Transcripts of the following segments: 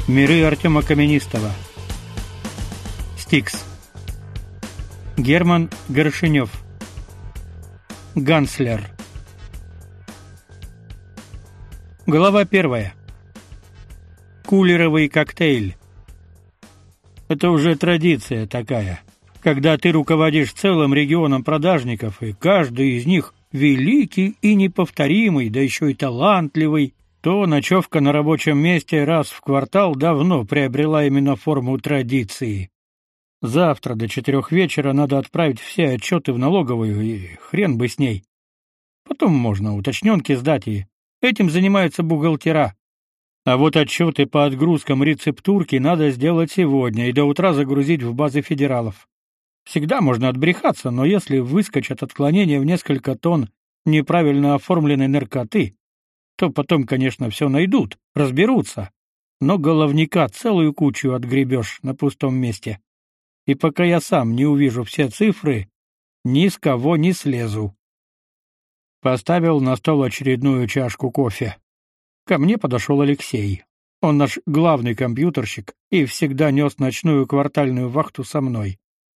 Миры Артема Каменистого. Стикс. Герман Горшенев. Ганслер. Глава 1. Кулеровый коктейль. Это уже традиция такая, когда ты руководишь целым регионом продажников, и каждый из них великий и неповторимый, да еще и талантливый, то ночевка на рабочем месте раз в квартал давно приобрела именно форму традиции. Завтра до 4 вечера надо отправить все отчеты в налоговую, и хрен бы с ней. Потом можно уточненки сдать, и этим занимаются бухгалтера. А вот отчеты по отгрузкам рецептурки надо сделать сегодня и до утра загрузить в базы федералов. Всегда можно отбрехаться, но если выскочат отклонения в несколько тонн неправильно оформленной наркоты, то потом, конечно, все найдут, разберутся, но головняка целую кучу отгребешь на пустом месте. И пока я сам не увижу все цифры, ни с кого не слезу. Поставил на стол очередную чашку кофе. Ко мне подошел Алексей. Он наш главный компьютерщик и всегда нес ночную квартальную вахту со мной.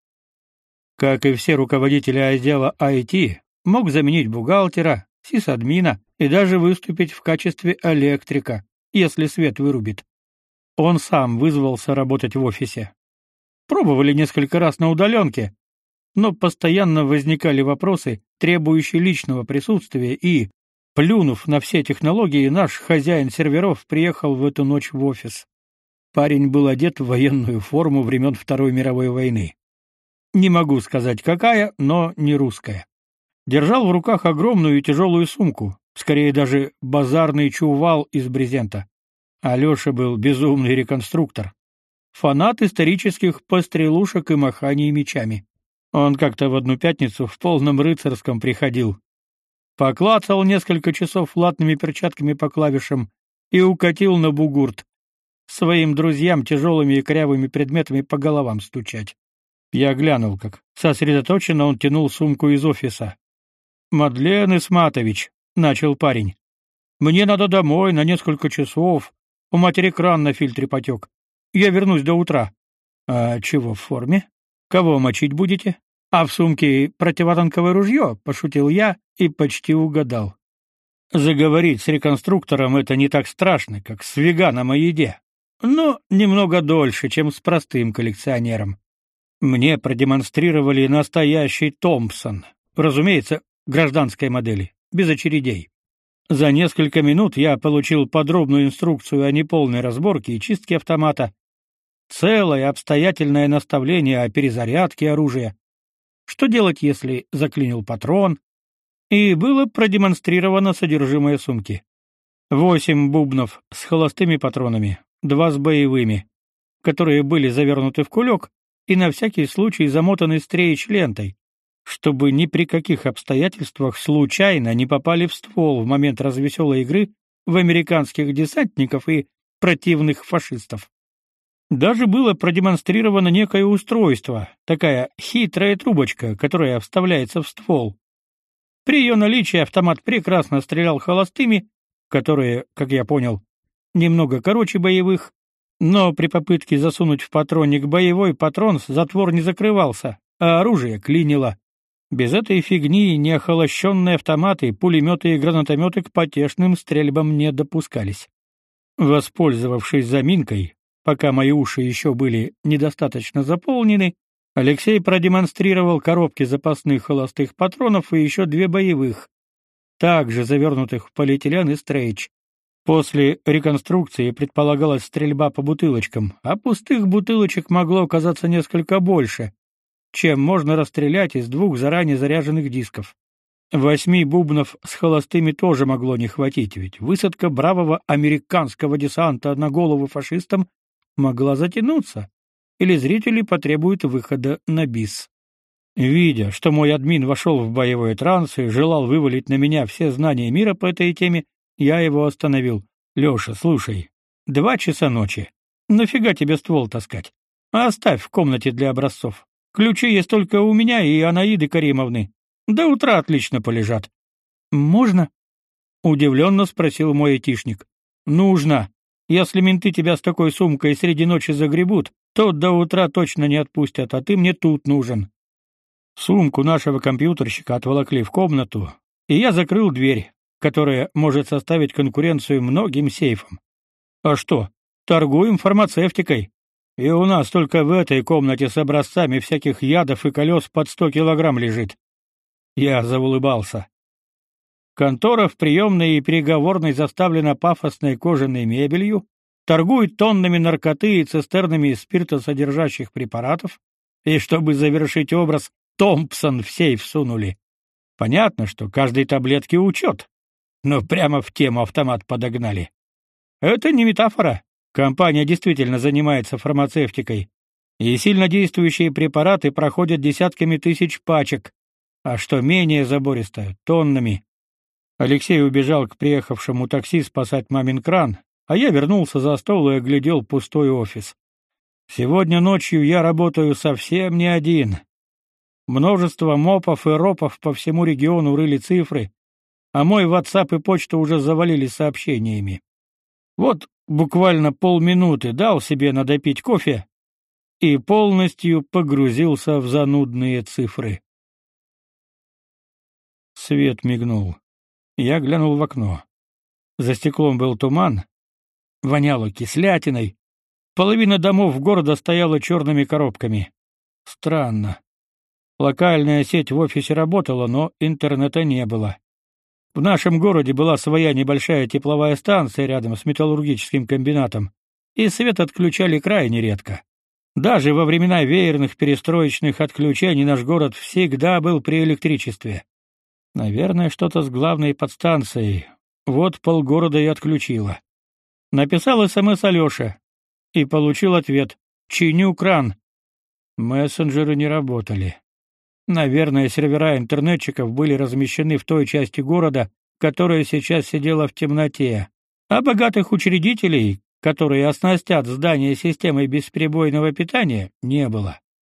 Как и все руководители отдела IT, мог заменить бухгалтера, сисадмина и даже выступить в качестве электрика, если свет вырубит. Он сам вызвался работать в офисе. Пробовали несколько раз на удаленке, но постоянно возникали вопросы, требующие личного присутствия, и, плюнув на все технологии, наш хозяин серверов приехал в эту ночь в офис. Парень был одет в военную форму времен Второй мировой войны. Не могу сказать какая, но не русская. Держал в руках огромную и тяжелую сумку, скорее даже базарный чувал из брезента. Алёша был безумный реконструктор. Фанат исторических пострелушек и маханий мечами. Он как-то в одну пятницу в полном рыцарском приходил. Поклацал несколько часов латными перчатками по клавишам и укатил на бугурт. Своим друзьям тяжелыми и корявыми предметами по головам стучать. Я глянул, как сосредоточенно он тянул сумку из офиса. «Мадлен Исматович», — начал парень, — «мне надо домой на несколько часов. У матери кран на фильтре потек. Я вернусь до утра». «А чего в форме? Кого мочить будете?» «А в сумке противотанковое ружье», — пошутил я и почти угадал. Заговорить с реконструктором — это не так страшно, как с веганом о еде. Но немного дольше, чем с простым коллекционером. Мне продемонстрировали настоящий Томпсон. Разумеется, гражданской модели, без очередей. За несколько минут я получил подробную инструкцию о неполной разборке и чистке автомата, целое обстоятельное наставление о перезарядке оружия, что делать, если заклинил патрон, и было продемонстрировано содержимое сумки. 8 бубнов с холостыми патронами, 2 с боевыми, которые были завернуты в кулек и на всякий случай замотаны стрейч-лентой, чтобы ни при каких обстоятельствах случайно не попали в ствол в момент развеселой игры в американских десантников и противных фашистов. Даже было продемонстрировано некое устройство, такая хитрая трубочка, которая вставляется в ствол. При ее наличии автомат прекрасно стрелял холостыми, которые, как я понял, немного короче боевых, но при попытке засунуть в патронник боевой патрон затвор не закрывался, а оружие клинило. Без этой фигни неохолощенные автоматы, пулеметы и гранатометы к потешным стрельбам не допускались. Воспользовавшись заминкой, пока мои уши еще были недостаточно заполнены, Алексей продемонстрировал коробки запасных холостых патронов и еще 2 боевых, также завернутых в полиэтилен и стрейч. После реконструкции предполагалась стрельба по бутылочкам, а пустых бутылочек могло оказаться несколько больше, чем можно расстрелять из 2 заранее заряженных дисков. 8 бубнов с холостыми тоже могло не хватить, ведь высадка бравого американского десанта на голову фашистам могла затянуться, или зрители потребуют выхода на бис. Видя, что мой админ вошел в боевой транс и желал вывалить на меня все знания мира по этой теме, я его остановил. «Леша, слушай, 2 часа ночи. Нафига тебе ствол таскать? Оставь в комнате для образцов. Ключи есть только у меня и Анаиды Каримовны. До утра отлично полежат». «Можно?» — удивленно спросил мой айтишник. «Нужно. Если менты тебя с такой сумкой среди ночи загребут, то до утра точно не отпустят, а ты мне тут нужен. Сумку нашего компьютерщика отволокли в комнату, и я закрыл дверь, которая может составить конкуренцию многим сейфам. А что? Торгуем фармацевтикой. И у нас только в этой комнате с образцами всяких ядов и колес под 100 килограмм лежит. Я заулыбался. Контора в приемной и переговорной заставлена пафосной кожаной мебелью, торгует тоннами наркоты и цистернами спиртосодержащих препаратов, и чтобы завершить образ, Томпсон в сейф сунули. Понятно, что каждой таблетке учет, но прямо в тему автомат подогнали. Это не метафора. Компания действительно занимается фармацевтикой, и сильнодействующие препараты проходят десятками тысяч пачек, а что менее забористое — тоннами. Алексей убежал к приехавшему такси спасать мамин кран, а я вернулся за стол и оглядел пустой офис. Сегодня ночью я работаю совсем не один. Множество мопов и ропов по всему региону рыли цифры, а мой WhatsApp и почту уже завалили сообщениями. Вот буквально полминуты дал себе надопить кофе и полностью погрузился в занудные цифры. Свет мигнул. Я глянул в окно. За стеклом был туман, воняло кислятиной. Половина домов города стояла черными коробками. Странно. Локальная сеть в офисе работала, но интернета не было. В нашем городе была своя небольшая тепловая станция рядом с металлургическим комбинатом, и свет отключали крайне редко. Даже во времена веерных перестроечных отключений наш город всегда был при электричестве. Наверное, что-то с главной подстанцией. Вот полгорода и отключило. Написал СМС Алёше и получил ответ: «Чиню кран». Мессенджеры не работали. Наверное, сервера интернетчиков были размещены в той части города, которая сейчас сидела в темноте, а богатых учредителей, которые оснастят здание системой бесперебойного питания, не было.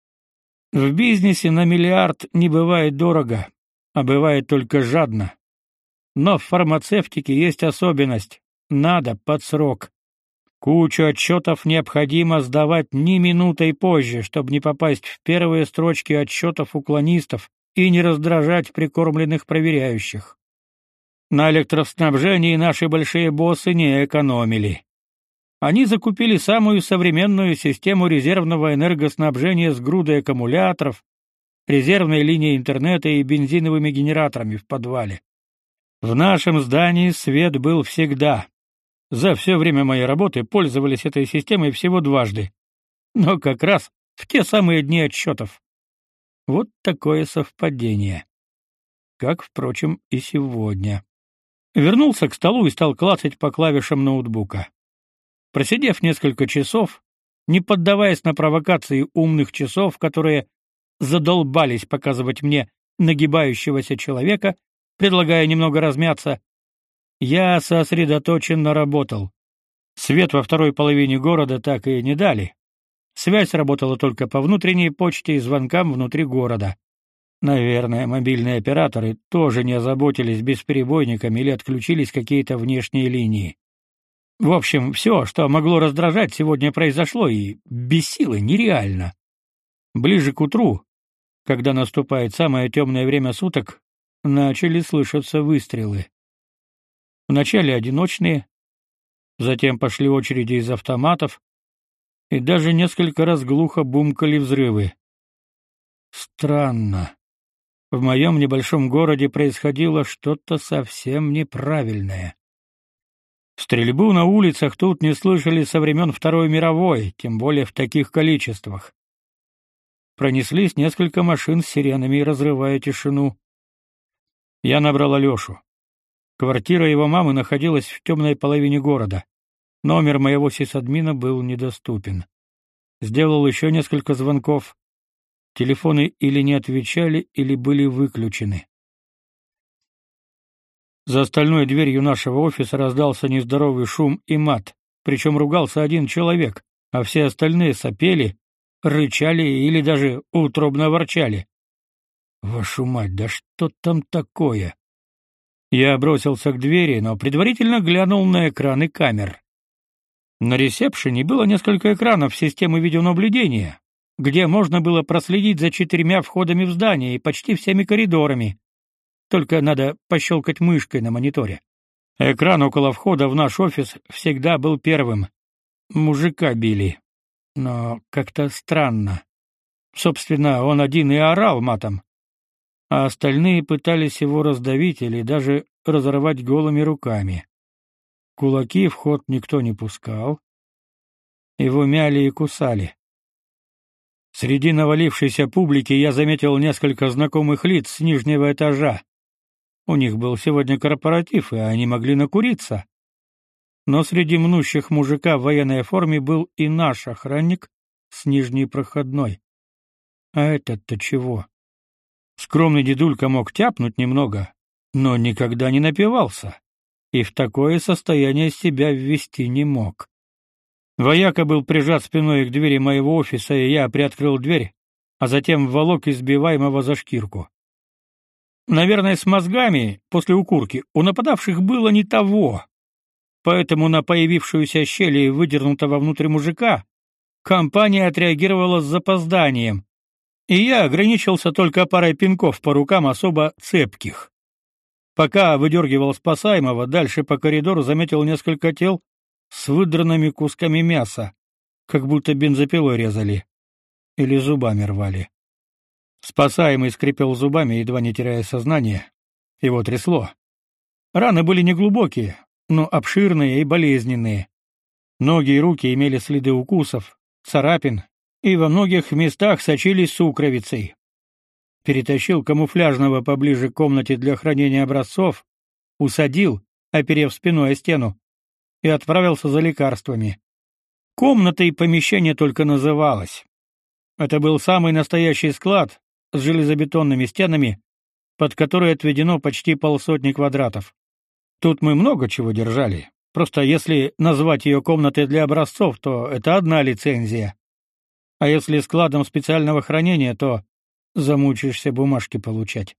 В бизнесе на миллиард не бывает дорого, а бывает только жадно. Но в фармацевтике есть особенность: надо под срок. Кучу отчетов необходимо сдавать ни минутой позже, чтобы не попасть в первые строчки отчетов уклонистов и не раздражать прикормленных проверяющих. На электроснабжении наши большие боссы не экономили. Они закупили самую современную систему резервного энергоснабжения с грудой аккумуляторов, резервной линией интернета и бензиновыми генераторами в подвале. В нашем здании свет был всегда. За все время моей работы пользовались этой системой всего дважды, но как раз в те самые дни отчетов. Вот такое совпадение. Как, впрочем, и сегодня. Вернулся к столу и стал клацать по клавишам ноутбука. Просидев несколько часов, не поддаваясь на провокации умных часов, которые задолбались показывать мне нагибающегося человека, предлагая немного размяться, я сосредоточенно работал. Свет во второй половине города так и не дали. Связь работала только по внутренней почте и звонкам внутри города. Наверное, мобильные операторы тоже не озаботились бесперебойниками или отключились какие-то внешние линии. В общем, все, что могло раздражать, сегодня произошло, и бесило нереально. Ближе к утру, когда наступает самое темное время суток, начали слышаться выстрелы. Вначале одиночные, затем пошли очереди из автоматов, и даже несколько раз глухо бумкали взрывы. Странно. В моем небольшом городе происходило что-то совсем неправильное. Стрельбу на улицах тут не слышали со времен Второй мировой, тем более в таких количествах. Пронеслись несколько машин с сиренами, разрывая тишину. Я набрал Алёшу. Квартира его мамы находилась в темной половине города. Номер моего сисадмина был недоступен. Сделал еще несколько звонков. Телефоны или не отвечали, или были выключены. За остальной дверью нашего офиса раздался нездоровый шум и мат, причем ругался один человек, а все остальные сопели, рычали или даже утробно ворчали. Вашу мать, да что там такое? Я бросился к двери, но предварительно глянул на экраны камер. На ресепшене было несколько экранов системы видеонаблюдения, где можно было проследить за 4 входами в здание и почти всеми коридорами. Только надо пощелкать мышкой на мониторе. Экран около входа в наш офис всегда был первым. Мужика били. Но как-то странно. Собственно, он один и орал матом, а остальные пытались его раздавить или даже разорвать голыми руками. Кулаки в ход никто не пускал. Его мяли и кусали. Среди навалившейся публики я заметил несколько знакомых лиц с нижнего этажа. У них был сегодня корпоратив, и они могли накуриться. Но среди мнущих мужика в военной форме был и наш охранник с нижней проходной. А этот-то чего? Скромный дедулька мог тяпнуть немного, но никогда не напивался, и в такое состояние себя ввести не мог. Вояка был прижат спиной к двери моего офиса, и я приоткрыл дверь, а затем волок избиваемого за шкирку. Наверное, с мозгами после укурки у нападавших было не того, поэтому на появившуюся щель и выдернутого внутрь мужика компания отреагировала с запозданием, и я ограничился только парой пинков по рукам особо цепких. Пока выдергивал спасаемого, дальше по коридору заметил несколько тел с выдранными кусками мяса, как будто бензопилой резали или зубами рвали. Спасаемый скрипел зубами, едва не теряя сознание. Его трясло. Раны были неглубокие, но обширные и болезненные. Ноги и руки имели следы укусов, царапин, и во многих местах сочились сукровицей. Перетащил камуфляжного поближе к комнате для хранения образцов, усадил, оперев спиной о стену, и отправился за лекарствами. Комнатой помещение только называлось. Это был самый настоящий склад с железобетонными стенами, под который отведено почти 150 квадратов. Тут мы много чего держали. Просто если назвать ее комнатой для образцов, то это одна лицензия. А если складом специального хранения, то замучаешься бумажки получать.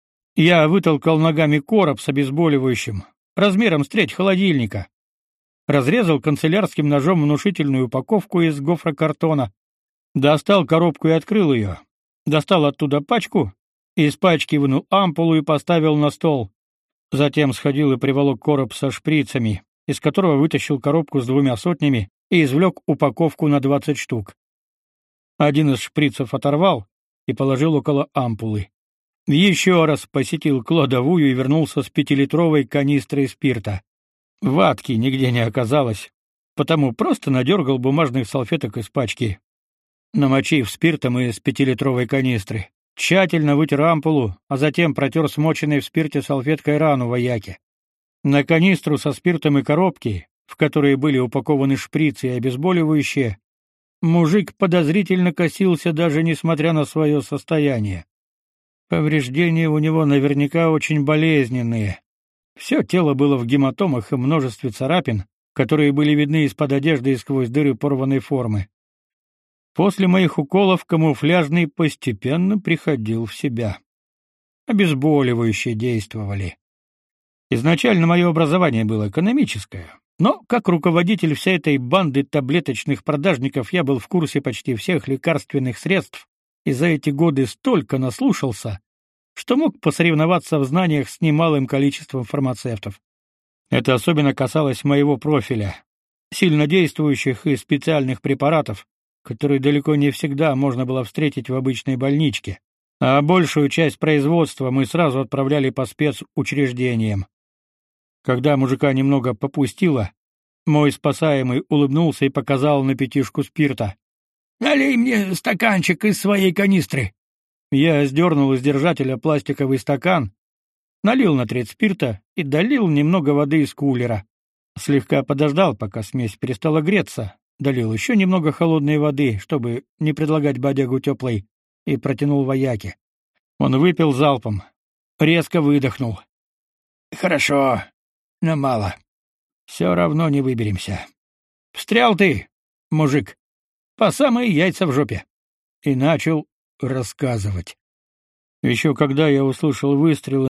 Я вытолкал ногами короб с обезболивающим, размером с треть холодильника. Разрезал канцелярским ножом внушительную упаковку из гофрокартона, достал коробку и открыл ее. Достал оттуда пачку, из пачки вынул ампулу и поставил на стол. Затем сходил и приволок короб со шприцами, из которого вытащил коробку с 2 сотнями и извлек упаковку на 20 штук. Один из шприцев оторвал и положил около ампулы. Еще раз посетил кладовую и вернулся с 5-литровой канистрой спирта. Ватки нигде не оказалось, потому просто надергал бумажных салфеток из пачки. Намочив спиртом из 5-литровой канистры, тщательно вытер ампулу, а затем протер смоченной в спирте салфеткой рану вояки. На канистру со спиртом и коробки, в которые были упакованы шприцы и обезболивающие, мужик подозрительно косился, даже несмотря на свое состояние. Повреждения у него наверняка очень болезненные. Все тело было в гематомах и множестве царапин, которые были видны из-под одежды и сквозь дыры порванной формы. После моих уколов камуфляжный постепенно приходил в себя. Обезболивающие действовали. Изначально мое образование было экономическое, но как руководитель всей этой банды таблеточных продажников я был в курсе почти всех лекарственных средств и за эти годы столько наслушался, что мог посоревноваться в знаниях с немалым количеством фармацевтов. Это особенно касалось моего профиля, сильнодействующих и специальных препаратов, которые далеко не всегда можно было встретить в обычной больничке, а большую часть производства мы сразу отправляли по спецучреждениям. Когда мужика немного попустило, мой спасаемый улыбнулся и показал на 5 спирта. «Налей мне стаканчик из своей канистры». Я сдернул из держателя пластиковый стакан, налил на треть спирта и долил немного воды из кулера. Слегка подождал, пока смесь перестала греться, долил еще немного холодной воды, чтобы не предлагать бодягу теплой, и протянул вояке. Он выпил залпом, резко выдохнул. «Хорошо, но мало. Все равно не выберемся. Встрял ты, мужик, по самые яйца в жопе». И начал рассказывать. Еще когда я услышал выстрелы